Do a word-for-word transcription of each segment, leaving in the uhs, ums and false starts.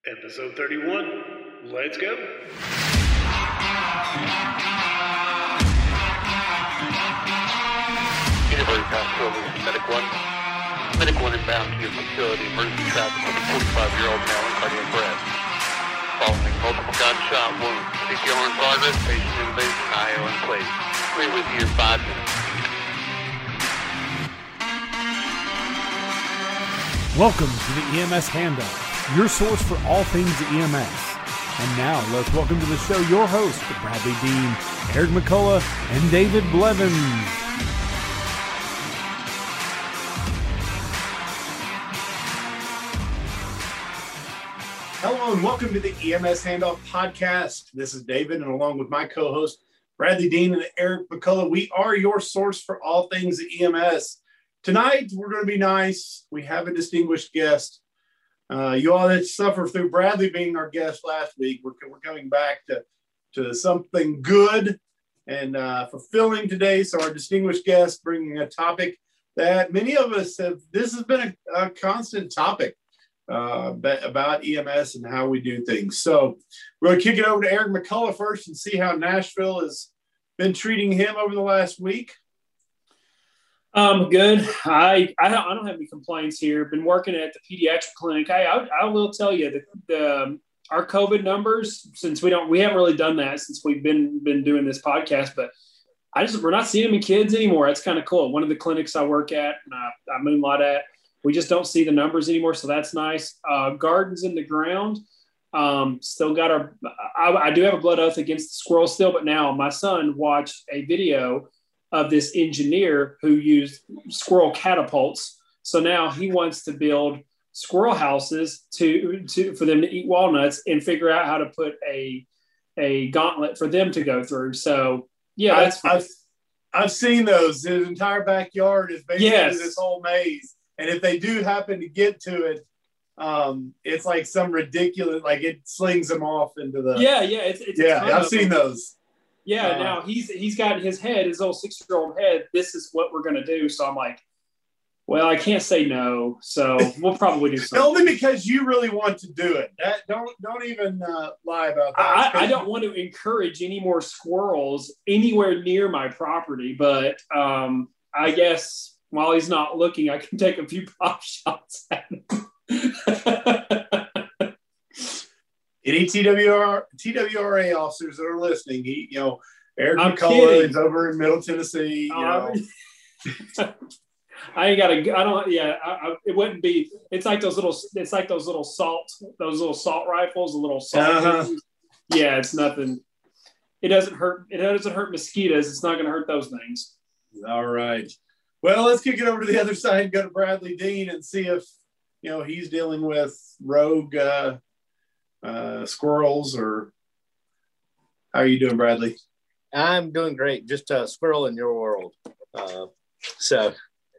Episode thirty-one. Let's go. University Hospital, Medic one. Medic one inbound to your facility. Emergency traffic with a forty-five-year-old male in cardiac arrest. Following multiple gunshot wounds. C P R in progress. Patient intubated. I O in place. We're with you in five minutes. Welcome to the E M S Handoff, your source for all things E M S. And now, let's welcome to the show your hosts, Bradley Dean, Eric McCullough, and David Blevins. Hello and welcome to the E M S Handoff Podcast. This is David, and along with my co-host, Bradley Dean and Eric McCullough, we are your source for all things E M S. Tonight, we're going to be nice. We have a distinguished guest. Uh, you all that suffer through Bradley being our guest last week, we're, we're coming back to, to something good and uh, fulfilling today. So our distinguished guest bringing a topic that many of us have, this has been a, a constant topic uh, about E M S and how we do things. So we're going to kick it over to Eric McCullough first and see how Nashville has been treating him over the last week. Um, good. I, I don't, I don't have any complaints here. Been working at the pediatric clinic. I, I, I will tell you that the, um, our COVID numbers, since we don't, we haven't really done that since we've been, been doing this podcast, but I just, we're not seeing them in kids anymore. That's kind of cool. One of the clinics I work at and I, I moonlight at, we just don't see the numbers anymore. So that's nice. Uh, gardens in the ground. Um, still got our, I, I do have a blood oath against the squirrel still, but now my son watched a video of this engineer who used squirrel catapults. So now he wants to build squirrel houses to, to for them to eat walnuts and figure out how to put a a gauntlet for them to go through. So yeah, that's I've, I've, I've seen those. His entire backyard is basically Yes. this whole maze. And if they do happen to get to it, um, it's like some ridiculous, like it slings them off into the. yeah, yeah. It's, it's Yeah, it's I've seen those. Yeah, Uh, now he's he's got in his head, his old six-year-old head, this is what we're going to do. So I'm like, well, I can't say no. So we'll probably do something. Only because you really want to do it. That don't don't even uh, lie about that. I, I don't want to encourage any more squirrels anywhere near my property, but um, I guess while he's not looking, I can take a few pop shots at him. Any T W R T W R A officers that are listening, he, you know, Eric I'm McCullough kidding. is over in Middle Tennessee. You know, Um, I ain't got a. I don't. Yeah, I, I, it wouldn't be. It's like those little. It's like those little salt. Those little salt rifles. The little salt. Uh-huh. Yeah, it's nothing. It doesn't hurt. It doesn't hurt mosquitoes. It's not going to hurt those things. all right. Well, let's kick it over to the other side and go to Bradley Dean and see if you know he's dealing with rogue uh, uh, squirrels or how are you doing, Bradley? I'm doing great. Just a squirrel in your world. Uh, so,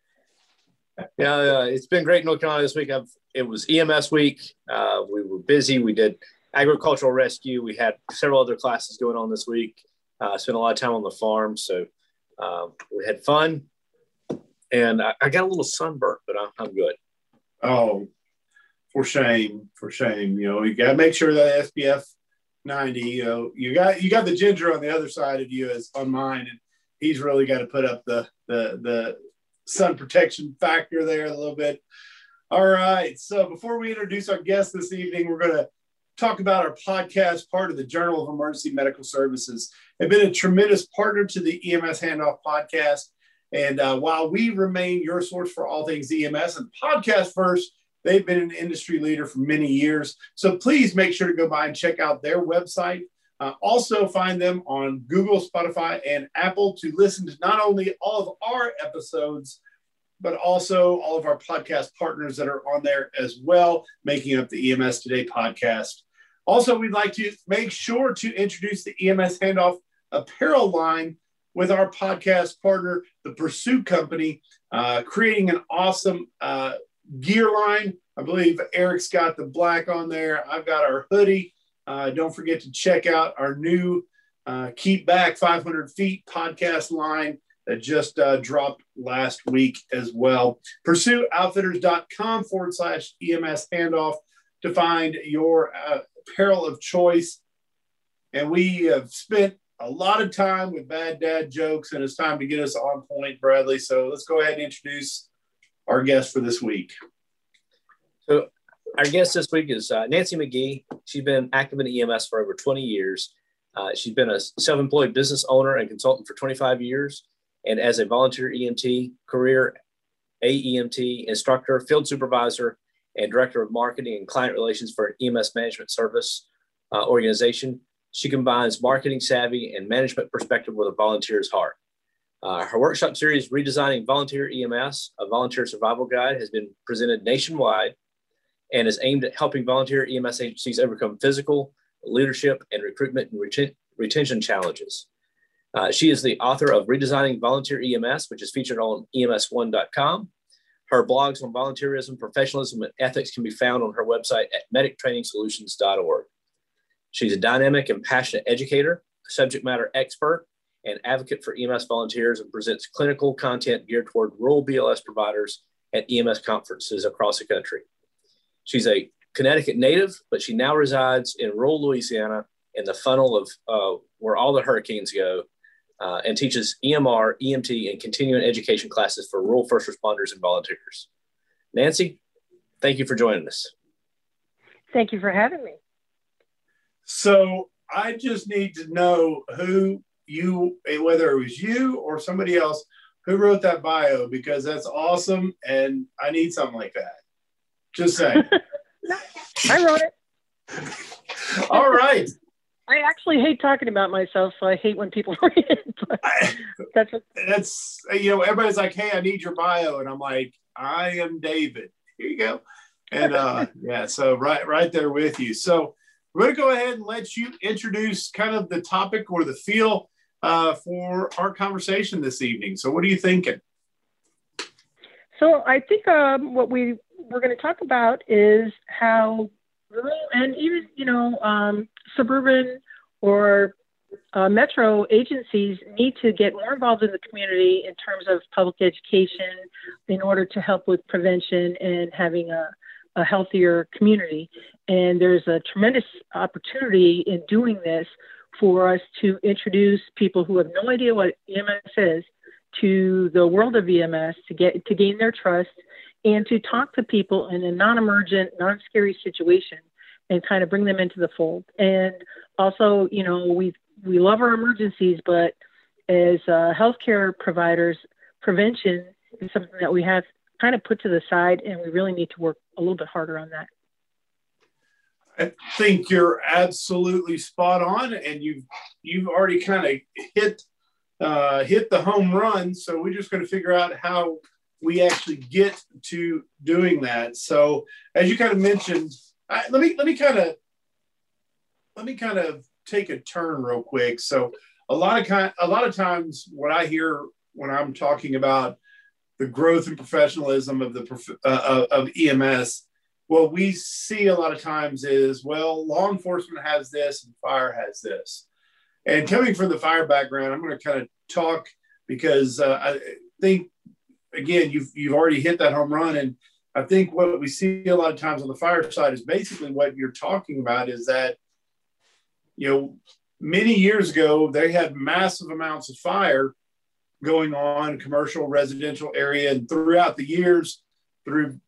yeah, uh, it's been great in North Carolina this week. I've, it was E M S week. Uh, we were busy. We did agricultural rescue. We had several other classes going on this week. Uh, spent a lot of time on the farm. So uh, we had fun. And I, I got a little sunburnt, but I'm, I'm good. Oh, for shame, for shame. You know, you got to make sure that S P F ninety. You know, you got you got the ginger on the other side of you as on mine, and he's really got to put up the the the sun protection factor there a little bit. All right. So before we introduce our guest this evening, we're going to talk about our podcast, part of the Journal of Emergency Medical Services. They've been a tremendous partner to the E M S Handoff podcast. And uh, while we remain your source for all things E M S and podcast first, they've been an industry leader for many years. So please make sure to go by and check out their website. Uh, also find them on Google, Spotify, and Apple to listen to not only all of our episodes, but also all of our podcast partners that are on there as well, making up the E M S Today podcast. Also, we'd like to make sure to introduce the E M S Handoff apparel line with our podcast partner, the Pursuit Company, uh, creating an awesome uh, gear line. I believe Eric's got the black on there. I've got our hoodie. Uh, don't forget to check out our new uh, Keep Back five hundred feet podcast line that just uh, dropped last week as well. pursuit outfitters dot com forward slash E M S handoff. to find your uh, apparel of choice. And we have spent a lot of time with bad dad jokes, and it's time to get us on point, Bradley. So let's go ahead and introduce our guest for this week. So our guest this week is uh, Nancy McGee. She's been active in E M S for over twenty years. Uh, she's been a self-employed business owner and consultant for twenty-five years, and as a volunteer E M T, career A E M T instructor, field supervisor, and director of marketing and client relations for an E M S management service uh, organization. She combines marketing savvy and management perspective with a volunteer's heart. Uh, her workshop series, Redesigning Volunteer E M S, a volunteer survival guide, has been presented nationwide and is aimed at helping volunteer E M S agencies overcome physical, leadership, and recruitment and reten- retention challenges. Uh, she is the author of Redesigning Volunteer E M S, which is featured on E M S one dot com. Her blogs on volunteerism, professionalism, and ethics can be found on her website at medic training solutions dot org. She's a dynamic and passionate educator, subject matter expert, and advocate for E M S volunteers, and presents clinical content geared toward rural B L S providers at E M S conferences across the country. She's a Connecticut native, but she now resides in rural Louisiana in the funnel of uh, where all the hurricanes go, uh, and teaches E M R, E M T, and continuing education classes for rural first responders and volunteers. Nancy, thank you for joining us. Thank you for having me. So I just need to know who you, whether it was you or somebody else, who wrote that bio, because that's awesome, and I need something like that. Just saying. I wrote it. All right. I actually hate talking about myself, so I hate when people read it. But that's what... that's you know, everybody's like, "Hey, I need your bio," and I'm like, "I am David." Here you go. And uh, yeah, so right, right there with you. So we're going to go ahead and let you introduce kind of the topic or the feel uh, for our conversation this evening. So, what are you thinking? So, I think um, what we we're going to talk about is how rural and even, you know, um, suburban or uh, metro agencies need to get more involved in the community in terms of public education in order to help with prevention and having a, a healthier community. And there's a tremendous opportunity in doing this for us to introduce people who have no idea what E M S is to the world of E M S, to get to gain their trust, and to talk to people in a non-emergent, non-scary situation and kind of bring them into the fold. And also, you know, we we love our emergencies, but as uh, healthcare providers, prevention is something that we have kind of put to the side, and we really need to work a little bit harder on that. I think you're absolutely spot on, and you've you've already kind of hit uh, hit the home run. So we're just going to figure out how we actually get to doing that. So as you kind of mentioned, I, let me let me kind of let me kind of take a turn real quick. So a lot of kind a lot of times what I hear when I'm talking about the growth and professionalism of the uh, of E M S, what we see a lot of times is, well, law enforcement has this and fire has this. And coming from the fire background, I'm going to kind of talk because uh, I think, again, you've, you've already hit that home run. And I think what we see a lot of times on the fire side is basically what you're talking about is that, you know, many years ago, they had massive amounts of fire going on, commercial, residential area, and throughout the years, through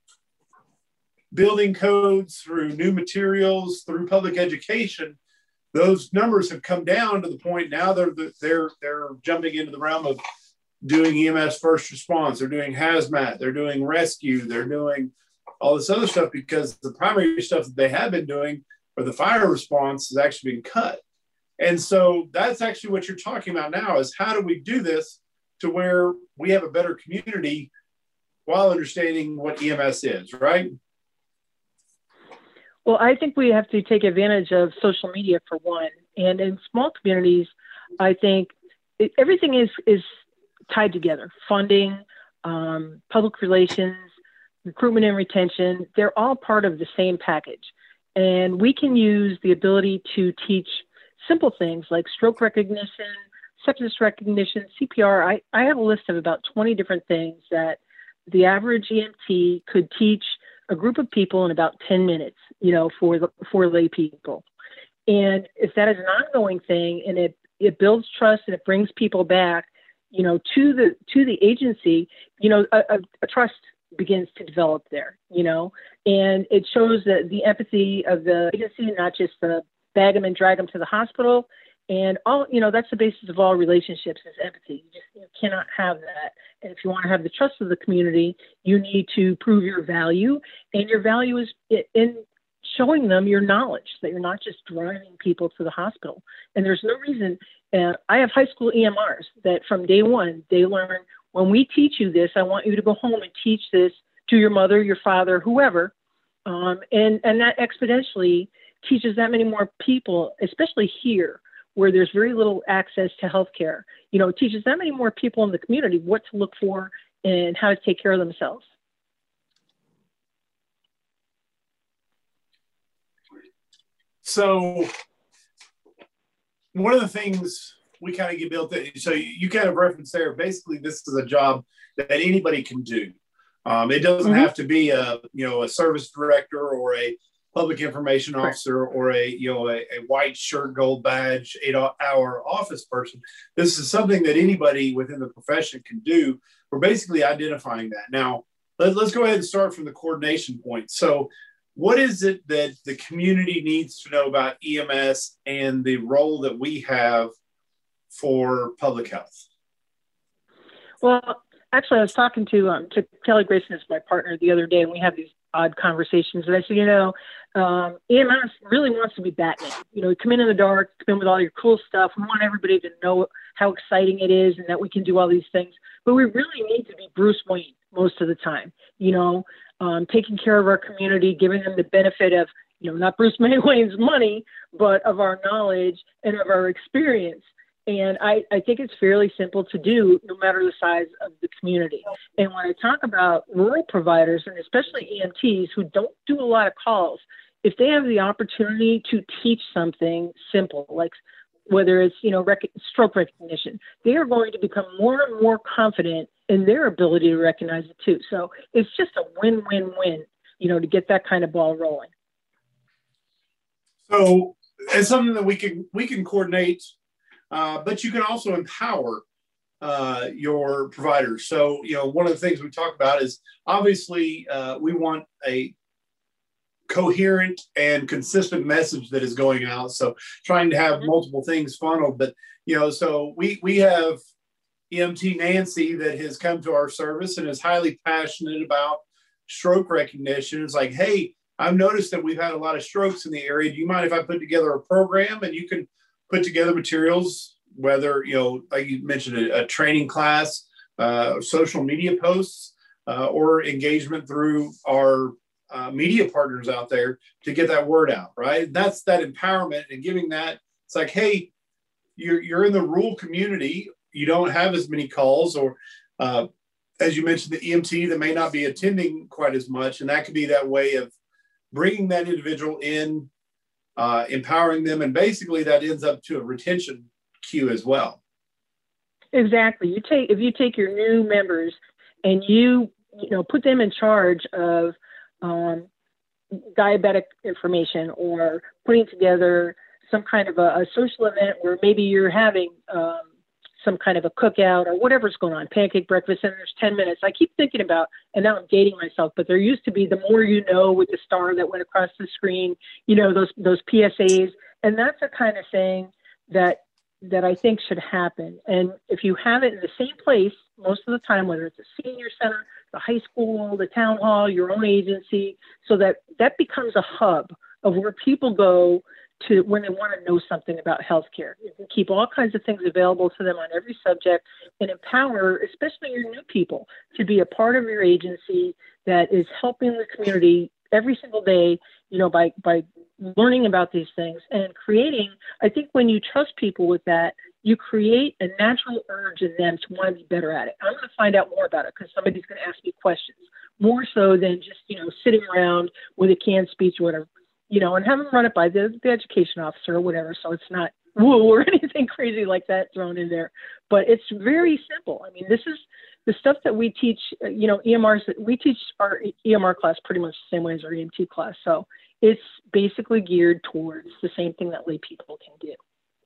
building codes, through new materials, through public education, those numbers have come down to the point now they're they're they're jumping into the realm of doing E M S first response. They're doing hazmat. They're doing rescue. They're doing all this other stuff because the primary stuff that they have been doing for the fire response has actually been cut. And so that's actually what you're talking about now is how do we do this to where we have a better community while understanding what E M S is, right? Well, I think we have to take advantage of social media for one. And in small communities, I think it, everything is, is tied together. Funding, um, public relations, recruitment and retention, they're all part of the same package. And we can use the ability to teach simple things like stroke recognition, sepsis recognition, C P R. I, I have a list of about twenty different things that the average E M T could teach a group of people in about ten minutes. you know, for the for lay people. And if that is an ongoing thing and it, it builds trust and it brings people back, you know, to the to the agency, you know, a, a, a trust begins to develop there, you know, and it shows that the empathy of the agency, not just the bag them and drag them to the hospital. And all, you know, that's the basis of all relationships is empathy. You just you cannot have that. And if you want to have the trust of the community, you need to prove your value. And your value is in showing them your knowledge, that you're not just driving people to the hospital. And there's no reason. Uh, I have high school E M Rs that from day one, they learn, when we teach you this, I want you to go home and teach this to your mother, your father, whoever. Um, and, and that exponentially teaches that many more people, especially here, where there's very little access to healthcare. You know, it teaches that many more people in the community what to look for and how to take care of themselves. So one of the things we kind of get built in, so you kind of referenced there, basically this is a job that anybody can do. Um, it doesn't mm-hmm. have to be a, you know, a service director or a public information officer or a, you know, a, a white shirt, gold badge, eight hour office person. This is something that anybody within the profession can do. We're basically identifying that. Now, let, let's go ahead and start from the coordination point. So what is it that the community needs to know about E M S and the role that we have for public health? Well, actually, I was talking to um, to Kelly Grayson, is my partner, the other day, and we have these odd conversations. And I said, you know, um, E M S really wants to be Batman. You know, come in in the dark, come in with all your cool stuff. We want everybody to know how exciting it is and that we can do all these things. But we really need to be Bruce Wayne most of the time, you know, um, taking care of our community, giving them the benefit of, you know, not Bruce Wayne's money, but of our knowledge and of our experience. And I, I think it's fairly simple to do no matter the size of the community. And when I talk about rural providers, and especially E M Ts who don't do a lot of calls, if they have the opportunity to teach something simple, like whether it's, you know, rec- stroke recognition, they are going to become more and more confident in their ability to recognize it too. So it's just a win-win-win, you know, to get that kind of ball rolling. So it's something that we can, we can coordinate. Uh, but you can also empower uh, your providers. So, you know, one of the things we talk about is obviously uh, we want a coherent and consistent message that is going out. So trying to have multiple things funneled. But, you know, so we, we have E M T Nancy that has come to our service and is highly passionate about stroke recognition. It's like, hey, I've noticed that we've had a lot of strokes in the area. Do you mind if I put together a program and you can put together materials, whether, you know, like you mentioned, a, a training class, uh, social media posts, uh, or engagement through our uh, media partners out there to get that word out, right? That's that empowerment and giving that. It's like, hey, you're, you're in the rural community. You don't have as many calls, or uh, as you mentioned, the E M T that may not be attending quite as much. And that could be that way of bringing that individual in, Uh, empowering them, and basically that ends up to a retention queue as well. Exactly. You take if you take your new members and you you know put them in charge of um, diabetic information, or putting together some kind of a, a social event where maybe you're having um, some kind of a cookout or whatever's going on, pancake breakfast, and there's ten minutes. I keep thinking about, and now I'm dating myself, but there used to be the more you know with the star that went across the screen, you know, those those P S As. And that's the kind of thing that that I think should happen. And if you have it in the same place most of the time, whether it's a senior center, the high school, the town hall, your own agency, so that that becomes a hub of where people go to when they want to know something about healthcare. You can keep all kinds of things available to them on every subject, and empower, especially your new people, to be a part of your agency that is helping the community every single day, you know, by, by learning about these things and creating. I think when you trust people with that, you create a natural urge in them to want to be better at it. I'm going to find out more about it because somebody's going to ask me questions, more so than just, you know, sitting around with a canned speech or whatever. You know, and have them run it by the, the education officer or whatever. So it's not woo or anything crazy like that thrown in there. But it's very simple. I mean, this is the stuff that we teach, you know, E M Rs, we teach our E M R class pretty much the same way as our E M T class. So it's basically geared towards the same thing that lay people can do.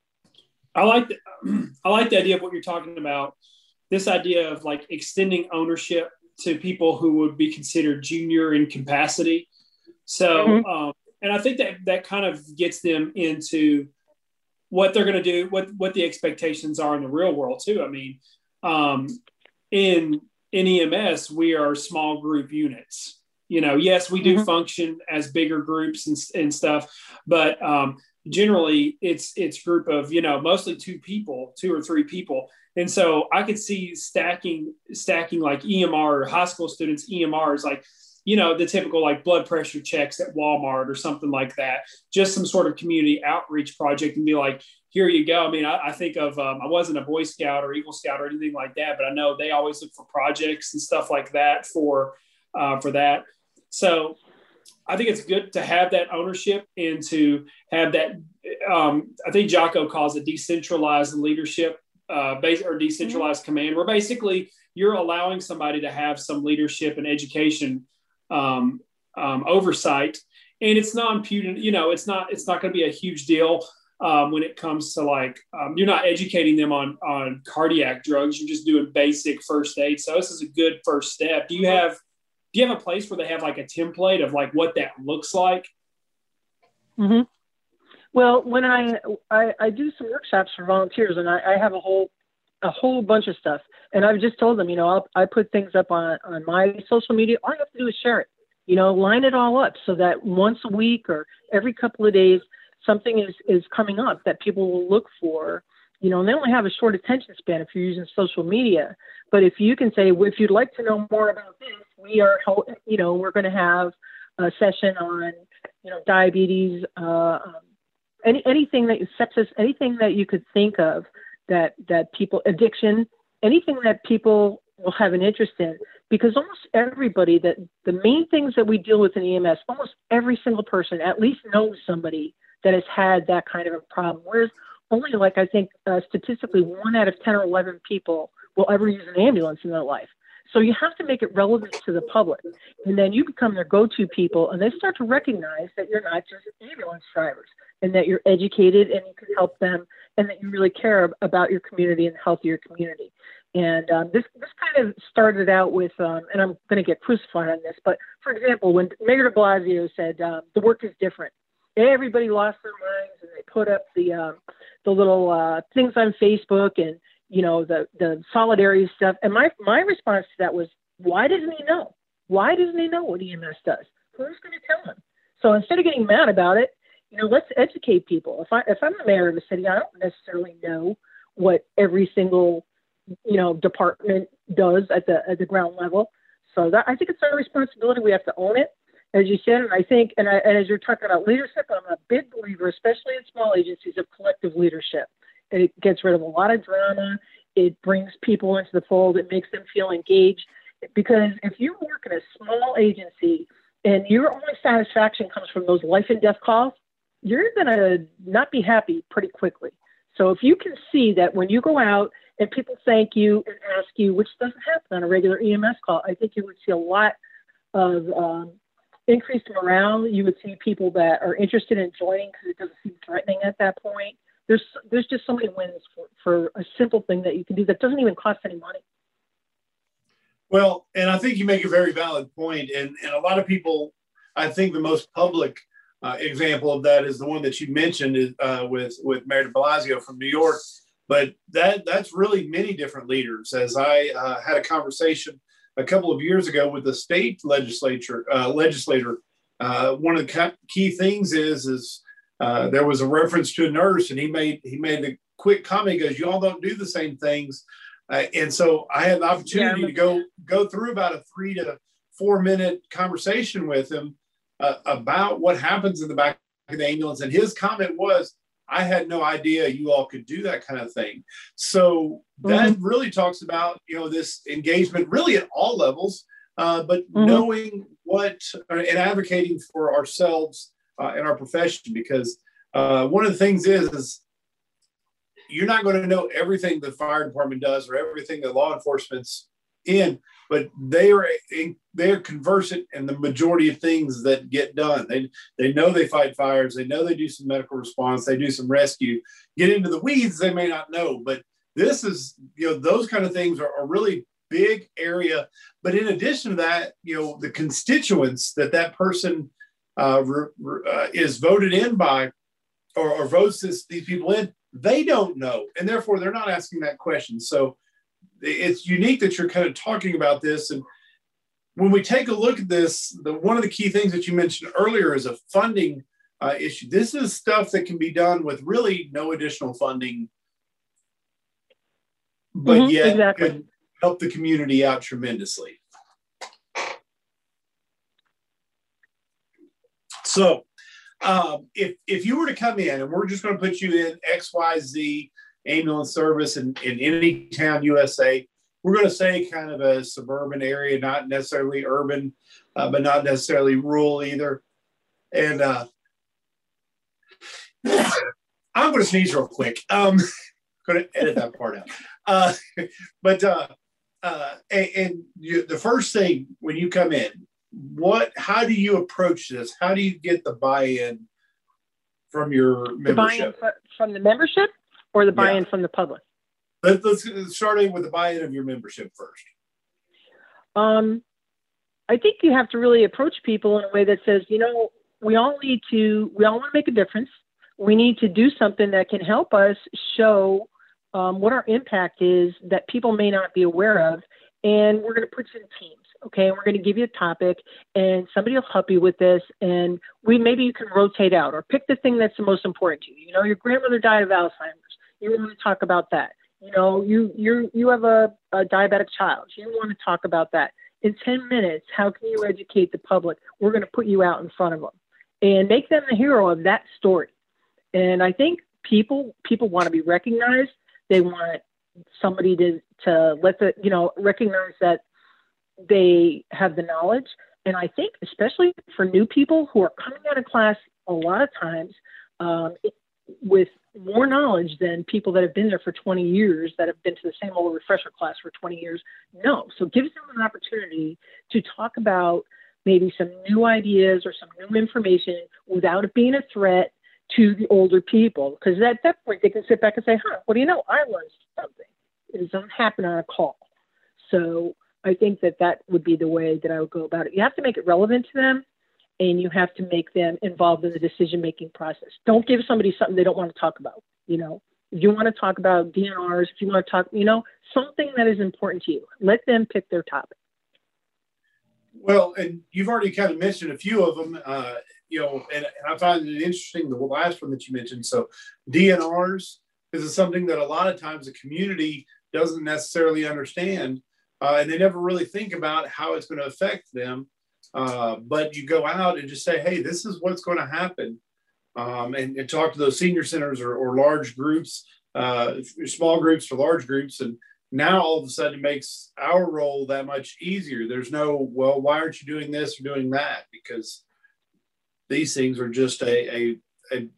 I like the, I like the idea of what you're talking about. This idea of like extending ownership to people who would be considered junior in capacity. So, mm-hmm. um, and I think that that kind of gets them into what they're going to do, what, what the expectations are in the real world too. I mean, um, in, in E M S, we are small group units. You know, yes, we do mm-hmm. function as bigger groups and, and stuff, but um, generally it's it's group of, you know, mostly two people, two or three people. And so I could see stacking, stacking like E M R or high school students, E M Rs, like, you know, the typical like blood pressure checks at Walmart or something like that, just some sort of community outreach project and be like, here you go. I mean, I, I think of, um, I wasn't a Boy Scout or Eagle Scout or anything like that, but I know they always look for projects and stuff like that for, uh, for that. So I think it's good to have that ownership and to have that, um, I think Jocko calls it decentralized leadership, uh, base or decentralized mm-hmm. command, where basically you're allowing somebody to have some leadership and education um, um, oversight. And it's non-punitive, you know, it's not, it's not going to be a huge deal um, when it comes to like, um, you're not educating them on, on cardiac drugs. You're just doing basic first aid. So this is a good first step. Do you have, do you have a place where they have like a template of like what that looks like? Mm-hmm. Well, when I, I, I do some workshops for volunteers and I, I have a whole, a whole bunch of stuff. And I've just told them, you know, I'll, I put things up on, on my social media. All you have to do is share it, you know, line it all up so that once a week or every couple of days, something is, is coming up that people will look for, you know, and they only have a short attention span if you're using social media. But if you can say, well, if you'd like to know more about this, we are, you know, we're going to have a session on, you know, diabetes, uh, um, any, anything that sepsis, anything that you could think of that, that people, addiction, anything that people will have an interest in, because almost everybody that the main things that we deal with in E M S, almost every single person at least knows somebody that has had that kind of a problem. Whereas only like, I think uh, statistically one out of ten or eleven people will ever use an ambulance in their life. So you have to make it relevant to the public. And then you become their go-to people and they start to recognize that you're not just ambulance drivers and that you're educated and you can help them and that you really care about your community and the health of your community. And um, this this kind of started out with, um, and I'm going to get crucified on this, but for example, when Mayor de Blasio said um, the work is different, everybody lost their minds and they put up the um, the little uh, things on Facebook and, you know, the, the solidarity stuff. And my, my response to that was, why doesn't he know? Why doesn't he know what E M S does? Who's going to tell him? So instead of getting mad about it, you know, let's educate people. If I, if I'm the mayor of the city, I don't necessarily know what every single, you know, department does at the, at the ground level. So that, I think it's our responsibility. We have to own it, as you said. And I think, and, I, and as you're talking about leadership, I'm a big believer, especially in small agencies, of collective leadership. It gets rid of a lot of drama. It brings people into the fold. It makes them feel engaged. Because if you work in a small agency and your only satisfaction comes from those life and death calls, you're going to not be happy pretty quickly. So if you can see that when you go out and people thank you and ask you, which doesn't happen on a regular E M S call, I think you would see a lot of um, increased morale. You would see people that are interested in joining because it doesn't seem threatening at that point. There's there's just so many wins for, for a simple thing that you can do that doesn't even cost any money. Well, and I think you make a very valid point. And, and a lot of people, I think the most public uh, example of that is the one that you mentioned is, uh, with, with Mayor de Blasio from New York. But that that's really many different leaders. As I uh, had a conversation a couple of years ago with the state legislature, uh, legislator, uh, one of the key things is, is Uh, there was a reference to a nurse, and he made he made a quick comment. He goes, "You all don't do the same things," uh, and so I had the opportunity yeah. to go go through about a three to four minute conversation with him uh, about what happens in the back of the ambulance. And his comment was, "I had no idea you all could do that kind of thing." So that mm-hmm. really talks about, you know, this engagement really at all levels, uh, but mm-hmm. knowing what and advocating for ourselves. Uh, in our profession, because uh, one of the things is, is you're not going to know everything the fire department does or everything that law enforcement's in, but they are they're conversant in the majority of things that get done. They they know they fight fires. They know they do some medical response. They do some rescue. Get into the weeds, they may not know, but this is, you know, those kind of things are a really big area. But in addition to that, you know, the constituents that that person uh, re, re, uh, is voted in by or, or votes this, these people in, they don't know. And therefore, they're not asking that question. So it's unique that you're kind of talking about this. And when we take a look at this, the one of the key things that you mentioned earlier is a funding uh, issue. This is stuff that can be done with really no additional funding, but Mm-hmm, yet exactly. could help the community out tremendously. So um, if, if you were to come in, and we're just going to put you in X Y Z ambulance service in, in any town, U S A, we're going to say kind of a suburban area, not necessarily urban, uh, but not necessarily rural either. And uh, I'm going to sneeze real quick. Um, going to edit that part out. Uh, but uh, uh, and, and you, the first thing when you come in, what? How do you approach this? How do you get the buy-in from your The buy-in membership? fr- from the membership or the buy-in Yeah. from the public? Let's, let's start with the buy-in of your membership first. Um, I think you have to really approach people in a way that says, you know, we all need to, we all want to make a difference. We need to do something that can help us show um, what our impact is that people may not be aware of. And we're going to put you in teams. Okay. And we're going to give you a topic and somebody will help you with this. And we, maybe you can rotate out or pick the thing that's the most important to you. You know, your grandmother died of Alzheimer's. You want to talk about that. You know, you, you, you have a, a diabetic child. You want to talk about that. In ten minutes, how can you educate the public? We're going to put you out in front of them and make them the hero of that story. And I think people, people want to be recognized. They want somebody to, to let the, you know, recognize that they have the knowledge. And I think especially for new people who are coming out of class a lot of times um, it, with more knowledge than people that have been there for twenty years, that have been to the same old refresher class for twenty years. No. So give them an opportunity to talk about maybe some new ideas or some new information without it being a threat to the older people. Because at that point, they can sit back and say, huh, what do you know? I learned something. It doesn't happen on a call. So I think that that would be the way that I would go about it. You have to make it relevant to them, and you have to make them involved in the decision-making process. Don't give somebody something they don't want to talk about. You know, if you want to talk about D N Rs, if you want to talk, you know, something that is important to you, let them pick their topic. Well, and you've already kind of mentioned a few of them, uh, you know, and I find it interesting, the last one that you mentioned. So D N Rs, this is something that a lot of times the community doesn't necessarily understand, uh, and they never really think about how it's going to affect them. Uh, but you go out and just say, hey, this is what's going to happen. Um, and, and talk to those senior centers or, or large groups, uh, small groups or large groups. And now all of a sudden it makes our role that much easier. There's no, well, why aren't you doing this or doing that? Because these things are just a, a, a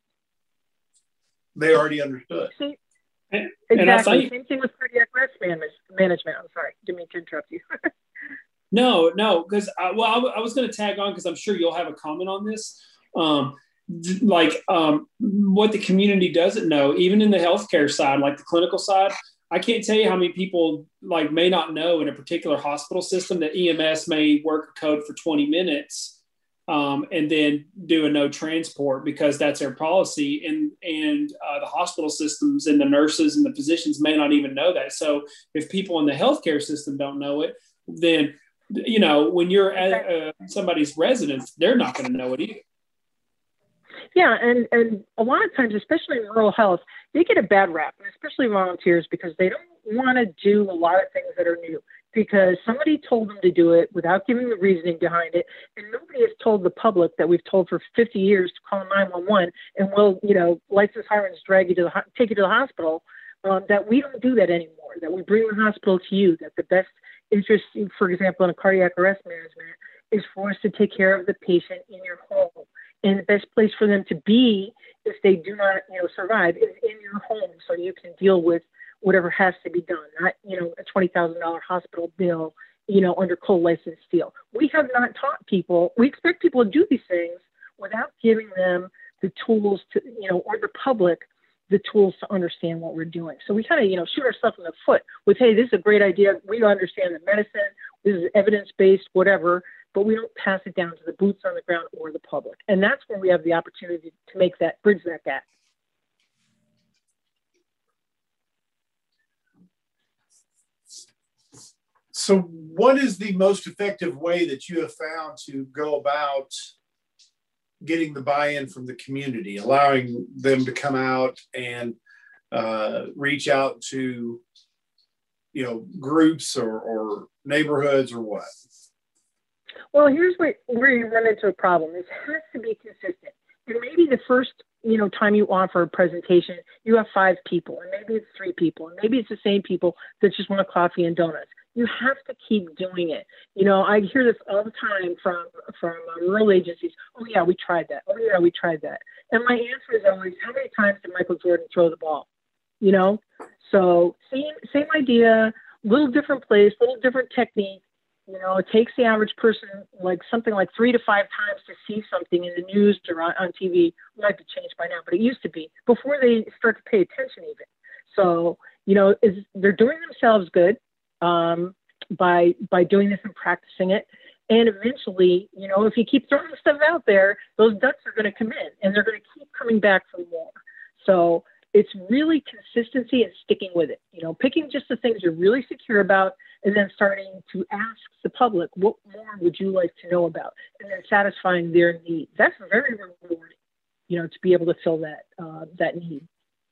they already understood. See, And, exactly. and I think, Same thing with cardiac arrest manage, management. I'm sorry, didn't mean to interrupt you. no, no, because I, well, I, w- I was going to tag on because I'm sure you'll have a comment on this. Um, d- like um, what the community doesn't know, even in the healthcare side, like the clinical side, I can't tell you how many people like may not know in a particular hospital system that E M S may work a code for twenty minutes um, and then do a no transport because that's their policy. And, and uh, the hospital systems and the nurses and the physicians may not even know that. So if people in the healthcare system don't know it, then, you know, when you're at uh, somebody's residence, they're not going to know it either. Yeah, and, and a lot of times, especially in rural health, they get a bad rap, and especially volunteers, because they don't want to do a lot of things that are new because somebody told them to do it without giving the reasoning behind it, and nobody has told the public that we've told for fifty years to call nine one one and we'll, you know, lights and sirens drag you to the take you to the hospital. Um, that we don't do that anymore. That we bring the hospital to you. That the best interest, for example, in a cardiac arrest management, is for us to take care of the patient in your home. And the best place for them to be if they do not, you know, survive is in your home, so you can deal with whatever has to be done, not, you know, a twenty thousand dollars hospital bill, you know, under coal license steel. We have not taught people. We expect people to do these things without giving them the tools to, you know, or the public, the tools to understand what we're doing. So we kind of, you know, shoot ourselves in the foot with, hey, this is a great idea. We understand the medicine. This is evidence-based, whatever, but we don't pass it down to the boots on the ground or the public. And that's where we have the opportunity to make that, bridge that gap. So what is the most effective way that you have found to go about getting the buy-in from the community, allowing them to come out and uh, reach out to, you know, groups or, or neighborhoods or what? Well, here's where, where you run into a problem. It has to be consistent. And maybe the first, you know, time you offer a presentation, you have five people, and maybe it's three people, and maybe it's the same people that just want a coffee and donuts. You have to keep doing it. You know, I hear this all the time from from uh, rural agencies. Oh yeah, we tried that. Oh yeah, we tried that. And my answer is always, how many times did Michael Jordan throw the ball? You know, so same same idea, little different place, little different technique. You know, it takes the average person like something like three to five times to see something in the news or on, on T V. It might be changed by now, but it used to be before they start to pay attention even. So, you know, is they're doing themselves good um, by by doing this and practicing it. And eventually, you know, if you keep throwing stuff out there, those ducks are going to come in and they're going to keep coming back for more. So it's really consistency and sticking with it, you know, picking just the things you're really secure about and then starting to ask the public, what more would you like to know about? And then satisfying their need. That's very rewarding, you know, to be able to fill that, uh, that need.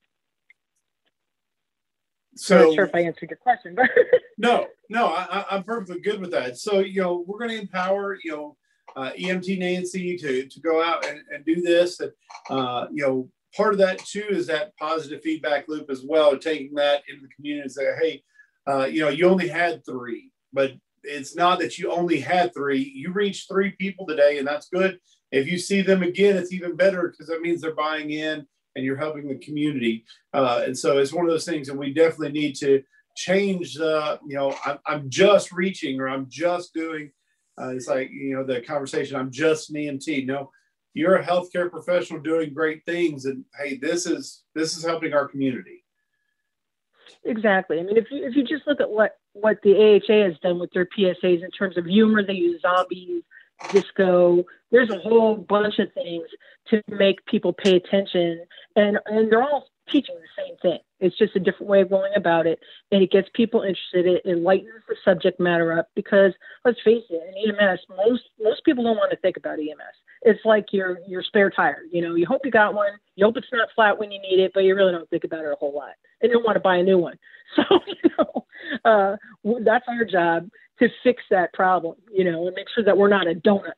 So, I'm not sure if I answered your question, but no, no, I, I'm perfectly good with that. So, you know, we're going to empower, you know, uh, E M T Nancy to, to go out and, and do this. And, uh, you know, part of that too is that positive feedback loop as well, taking that into the community and say, hey, uh, you know, you only had three, but it's not that you only had three. You reached three people today, and that's good. If you see them again, it's even better because that means they're buying in and you're helping the community. Uh, and so it's one of those things that we definitely need to change. Uh, you know, I'm, I'm just reaching or I'm just doing. Uh, it's like, you know, the conversation, I'm just an E M T. No, you're a healthcare professional doing great things. And hey, this is this is helping our community. Exactly. I mean, if you if you just look at what, what the A H A has done with their P S As in terms of humor, they use zombies, disco. There's a whole bunch of things to make people pay attention, and and they're all teaching the same thing. It's just a different way of going about it, and it gets people interested. It, it lightens the subject matter up because let's face it, in E M S, most most people don't want to think about E M S. It's like your your spare tire. You know, you hope you got one, you hope it's not flat when you need it, but you really don't think about it a whole lot, and you don't want to buy a new one. So, you know, uh, that's our job to fix that problem. You know, and make sure that we're not a donut.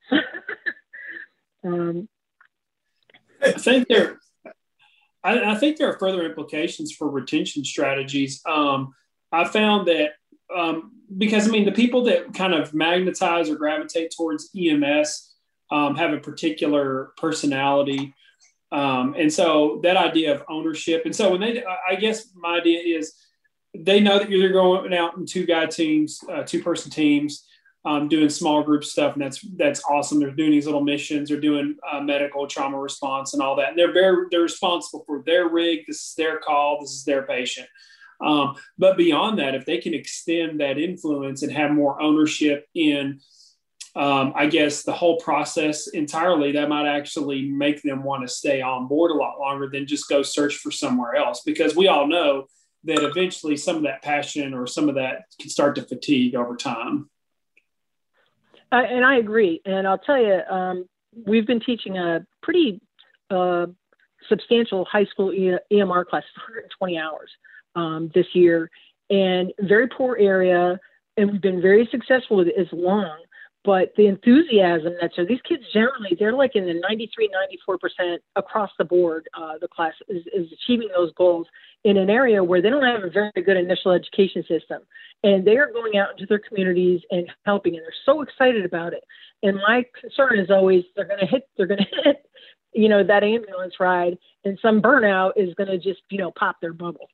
um, I think there, I, I think there are further implications for retention strategies. Um, I found that um, because I mean the people that kind of magnetize or gravitate towards E M S um, have a particular personality, um, and so that idea of ownership. And so when they, I guess my idea is they know that you're going out in two guy teams, uh, two person teams. Um, doing small group stuff, and that's that's awesome. They're doing these little missions. They're doing uh, medical trauma response and all that. And they're very they're responsible for their rig. This is their call. This is their patient. Um, but beyond that, if they can extend that influence and have more ownership in, um, I guess, the whole process entirely, that might actually make them want to stay on board a lot longer than just go search for somewhere else. Because we all know that eventually some of that passion or some of that can start to fatigue over time. Uh, and I agree. And I'll tell you, um, we've been teaching a pretty uh, substantial high school E M R class, one hundred twenty hours um, this year, and very poor area. And we've been very successful with it. It's long, but the enthusiasm that's there, these kids generally, they're like in the ninety-three, ninety-four percent across the board. Uh, the class is, is achieving those goals in an area where they don't have a very good initial education system. And they are going out into their communities and helping, and they're so excited about it. And my concern is always they're going to hit, they're going to hit, you know, that ambulance ride, and some burnout is going to just, you know, pop their bubble.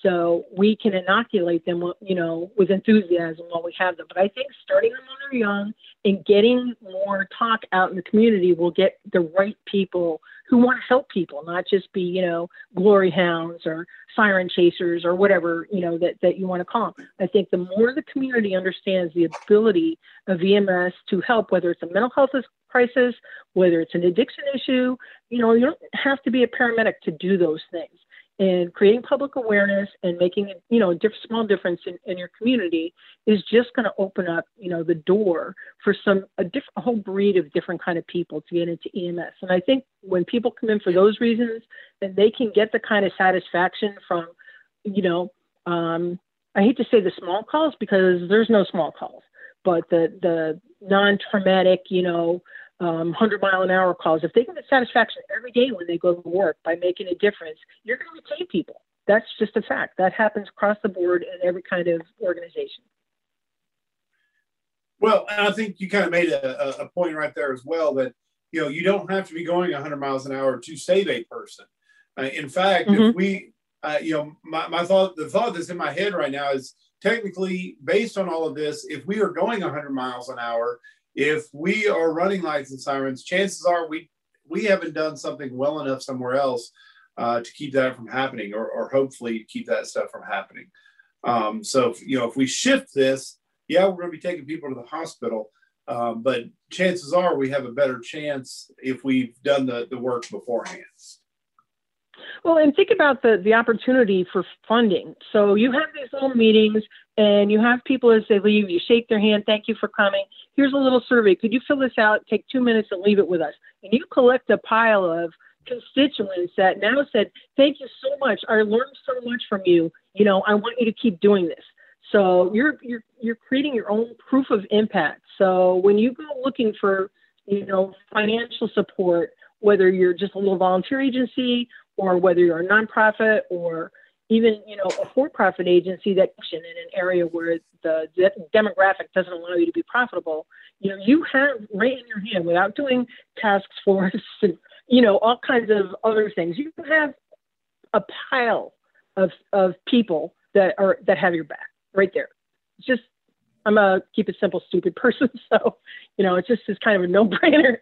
So we can inoculate them, you know, with enthusiasm while we have them. But I think starting them when they're young and getting more talk out in the community will get the right people who want to help people, not just be, you know, glory hounds or siren chasers or whatever, you know, that, that you want to call them. I think the more the community understands the ability of E M S to help, whether it's a mental health crisis, whether it's an addiction issue, you know, you don't have to be a paramedic to do those things. And creating public awareness and making a, you know, a diff- small difference in, in your community is just going to open up, you know, the door for some a, diff- a whole breed of different kind of people to get into E M S. And I think when people come in for those reasons, then they can get the kind of satisfaction from, you know, um, I hate to say the small calls because there's no small calls, but the the non-traumatic, you know, Um, one hundred mile an hour calls. If they get the satisfaction every day when they go to work by making a difference, you're going to retain people. That's just a fact. That happens across the board in every kind of organization. Well, and I think you kind of made a, a point right there as well that, you know, you don't have to be going one hundred miles an hour to save a person. Uh, in fact, mm-hmm. if we, uh, you know, my, my thought, the thought that's in my head right now is technically based on all of this, if we are going one hundred miles an hour, if we are running lights and sirens, chances are we we haven't done something well enough somewhere else uh, to keep that from happening, or, or hopefully keep that stuff from happening. Um, so, if, you know, if we shift this, yeah, we're going to be taking people to the hospital, um, but chances are we have a better chance if we've done the, the work beforehand. Well, and think about the, the opportunity for funding. So you have these little meetings and you have people as they leave, you shake their hand, thank you for coming. Here's a little survey. Could you fill this out? Take two minutes and leave it with us. And you collect a pile of constituents that now said, thank you so much. I learned so much from you. You know, I want you to keep doing this. So you're, you're, you're creating your own proof of impact. So when you go looking for, you know, financial support, whether you're just a little volunteer agency or whether you're a nonprofit or even, you know, a for-profit agency that in an area where the de- demographic doesn't allow you to be profitable, you know, you have right in your hand without doing task force and, you know, all kinds of other things. You have a pile of of people that are that have your back right there. It's just, I'm a keep it simple, stupid person. So, you know, it's just it's kind of a no-brainer.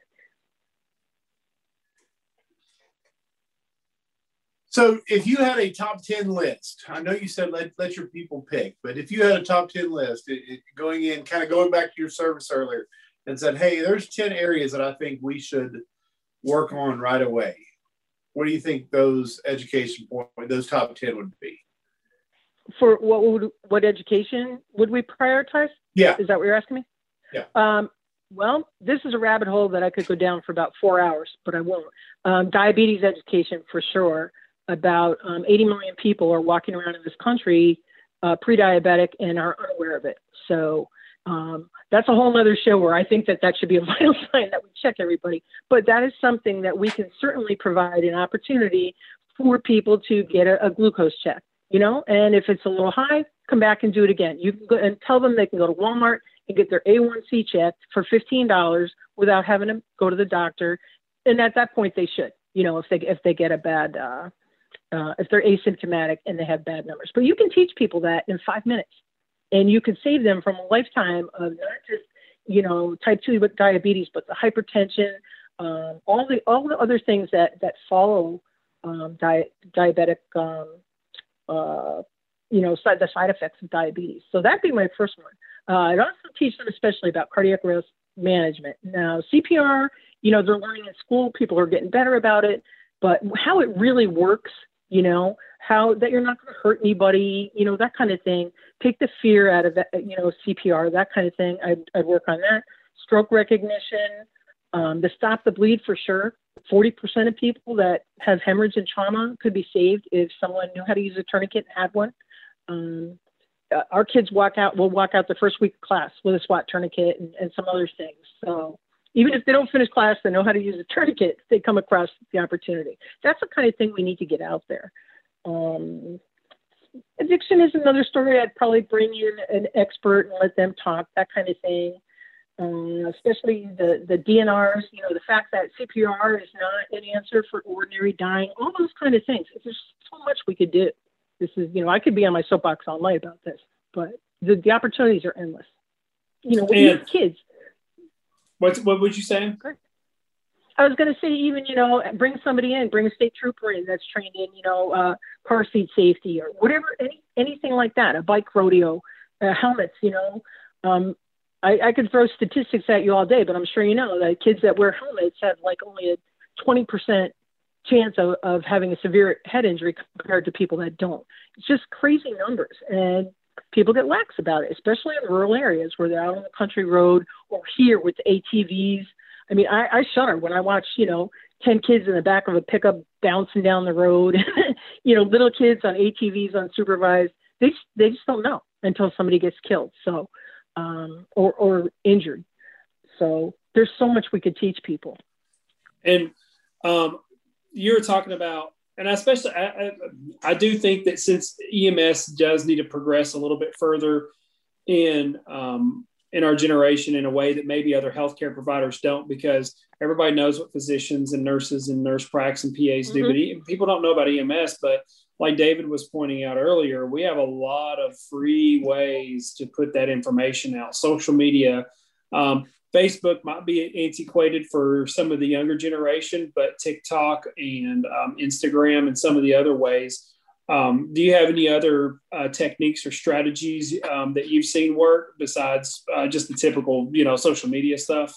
So if you had a top ten list, I know you said let, let your people pick, but if you had a top ten list it, it, going in, kind of going back to your service earlier and said, hey, there's ten areas that I think we should work on right away. What do you think those education points, those top ten would be? For what would, what education would we prioritize? Yeah. Is that what you're asking me? Yeah. Um, well, this is a rabbit hole that I could go down for about four hours, but I won't. Um, diabetes education for sure. About um, eighty million people are walking around in this country uh, pre-diabetic and are unaware of it. So um, that's a whole other show where I think that that should be a vital sign that we check everybody. But that is something that we can certainly provide an opportunity for people to get a, a glucose check, you know, and if it's a little high, come back and do it again. You can go and tell them they can go to Walmart and get their A one C checked for fifteen dollars without having to go to the doctor. And at that point they should, you know, if they, if they get a bad, uh, Uh, if they're asymptomatic and they have bad numbers. But you can teach people that in five minutes. And you can save them from a lifetime of not just, you know, type two diabetes, but the hypertension, um, all the all the other things that, that follow um, di- diabetic, um, uh, you know, side, the side effects of diabetes. So that'd be my first one. Uh, I'd also teach them especially about cardiac risk management. Now, C P R, you know, they're learning in school. People are getting better about it. But how it really works, you know, how that you're not going to hurt anybody, you know, that kind of thing. Take the fear out of that, you know, C P R, that kind of thing. I'd, I'd work on that. Stroke recognition, um, the stop the bleed for sure. forty percent of people that have hemorrhage and trauma could be saved if someone knew how to use a tourniquet and had one. Um, uh, our kids walk out, will walk out the first week of class with a SWAT tourniquet and, and some other things. So even if they don't finish class, they know how to use a tourniquet if they come across the opportunity. That's the kind of thing we need to get out there. Um, addiction is another story. I'd probably bring in an expert and let them talk, that kind of thing. Um, especially the, the D N Rs, you know, the fact that C P R is not an answer for ordinary dying, all those kind of things. There's so much we could do. This is, you know, I could be on my soapbox all night about this, but the, the opportunities are endless. You know, when you have kids. What, what would you say? I was going to say, even, you know, bring somebody in, bring a state trooper in that's trained in, you know, uh, car seat safety or whatever, any, anything like that, a bike rodeo, uh, helmets, you know. Um, I, I could throw statistics at you all day, but I'm sure you know that kids that wear helmets have like only a twenty percent chance of, of having a severe head injury compared to people that don't. It's just crazy numbers. And people get lax about it, especially in rural areas where they're out on the country road or here with A T Vs. I mean, I, I shudder when I watch, you know, ten kids in the back of a pickup bouncing down the road, you know, little kids on A T Vs unsupervised. They, they just don't know until somebody gets killed. So, um, or, or injured. So there's so much we could teach people. And um, you were talking about, and I especially, I, I, I do think that since E M S does need to progress a little bit further in, um, in our generation in a way that maybe other healthcare providers don't, because everybody knows what physicians and nurses and nurse pracs and P As do, mm-hmm. but people don't know about E M S. But like David was pointing out earlier, we have a lot of free ways to put that information out. Social media, um, Facebook might be antiquated for some of the younger generation, but TikTok and um, Instagram and some of the other ways. Um, do you have any other uh, techniques or strategies um, that you've seen work besides uh, just the typical, you know, social media stuff?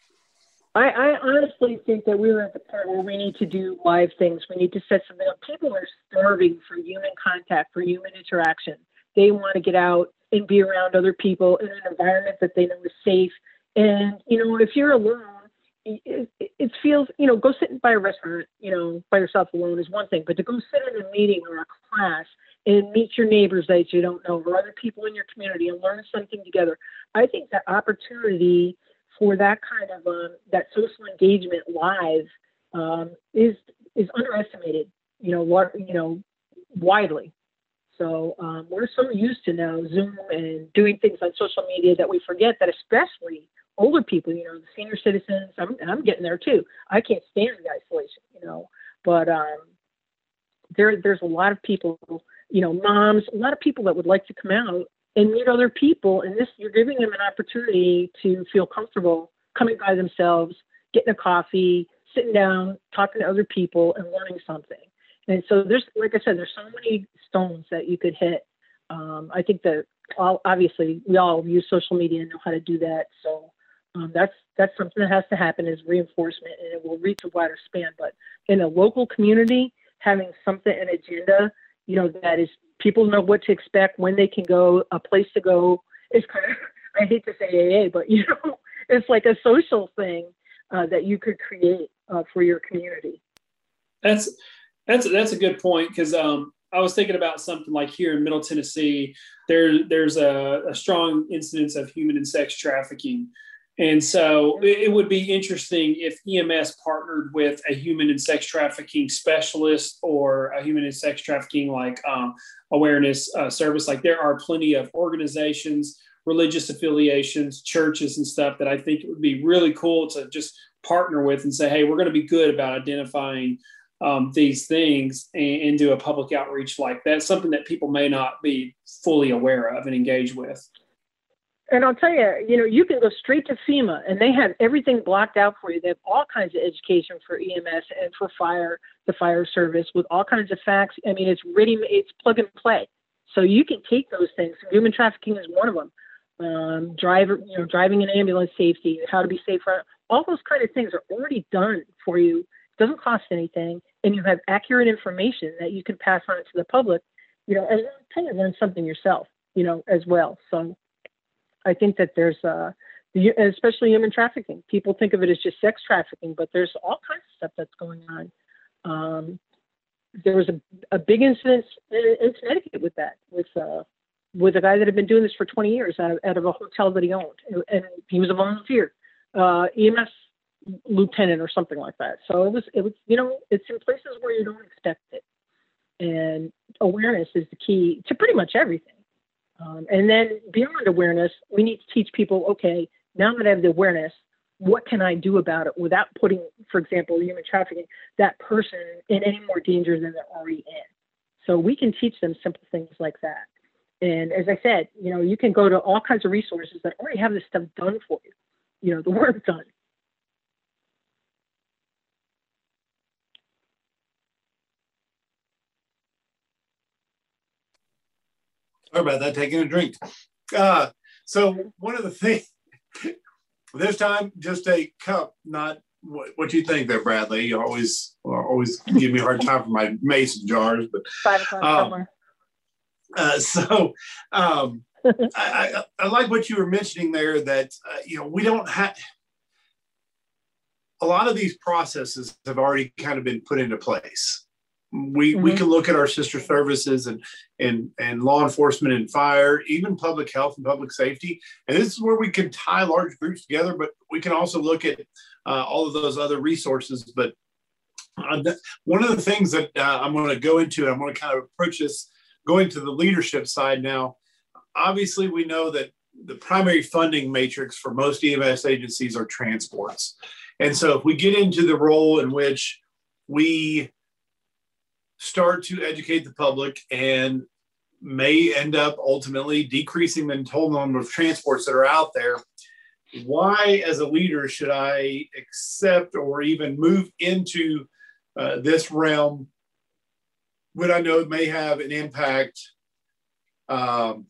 I, I honestly think that we're at the part where we need to do live things. We need to set something up. People are starving for human contact, for human interaction. They want to get out and be around other people in an environment that they know is safe. And, you know, if you're alone, it, it, it feels, you know, go sit by a restaurant, you know, by yourself alone is one thing, but to go sit in a meeting or a class and meet your neighbors that you don't know or other people in your community and learn something together, I think that opportunity for that kind of um, that social engagement live um, is is underestimated, you know, what you know, widely. So um, we're so used to now Zoom and doing things on social media that we forget that especially older people, you know, the senior citizens, I'm, and I'm getting there too. I can't stand the isolation, you know, but um, there there's a lot of people, you know, moms, a lot of people that would like to come out and meet other people. And this, you're giving them an opportunity to feel comfortable coming by themselves, getting a coffee, sitting down, talking to other people and learning something. And so there's, like I said, there's so many stones that you could hit. Um, I think that all, obviously we all use social media and know how to do that. So um, that's, that's something that has to happen is reinforcement, and it will reach a wider span. But in a local community, having something, an agenda, you know, that is, people know what to expect, when they can go, a place to go. It's kind of, I hate to say A A, but, you know, it's like a social thing uh, that you could create uh, for your community. That's, that's, that's a good point. Cause um, I was thinking about something like here in Middle Tennessee, there, there's a, a strong incidence of human and sex trafficking. And so it would be interesting if E M S partnered with a human and sex trafficking specialist or a human and sex trafficking like um, awareness uh, service. Like there are plenty of organizations, religious affiliations, churches and stuff that I think it would be really cool to just partner with and say, hey, we're going to be good about identifying um, these things and, and do a public outreach like that. Something that people may not be fully aware of and engage with. And I'll tell you, you know, you can go straight to FEMA and they have everything blocked out for you. They have all kinds of education for E M S and for fire, the fire service with all kinds of facts. I mean, it's ready, it's plug and play. So you can take those things. Human trafficking is one of them. Um, driver, you know, driving an ambulance safety, how to be safe. All those kind of things are already done for you. It doesn't cost anything. And you have accurate information that you can pass on to the public, you know, and kind of learn something yourself, you know, as well. So I think that there's, uh, especially human trafficking. People think of it as just sex trafficking, but there's all kinds of stuff that's going on. Um, there was a, a big incident in, in Connecticut with that, with uh, with a guy that had been doing this for twenty years out of, out of a hotel that he owned, and, and he was a volunteer, uh, E M S lieutenant or something like that. So it was, it was, you know, it's in places where you don't expect it, and awareness is the key to pretty much everything. Um, and then beyond awareness, we need to teach people, okay, now that I have the awareness, what can I do about it without putting, for example, human trafficking, that person in any more danger than they're already in? So we can teach them simple things like that. And as I said, you know, you can go to all kinds of resources that already have this stuff done for you, you know, the work done. Sorry about that, taking a drink. Uh, so one of the things, this time, just a cup, not what, what you think there, Bradley. You always always give me a hard time for my mason jars, but Five o'clock um, somewhere. Uh, so um, I, I, I like what you were mentioning there, that, uh, you know, we don't have, a lot of these processes have already kind of been put into place. We mm-hmm. we can look at our sister services and, and, and law enforcement and fire, even public health and public safety. And this is where we can tie large groups together, but we can also look at uh, all of those other resources. But uh, th- one of the things that uh, I'm going to go into, and I'm going to kind of approach this going to the leadership side now. Obviously, we know that the primary funding matrix for most E M S agencies are transports. And so if we get into the role in which we start to educate the public and may end up ultimately decreasing the total number of transports that are out there, why as a leader should I accept or even move into uh, this realm when I know it may have an impact um,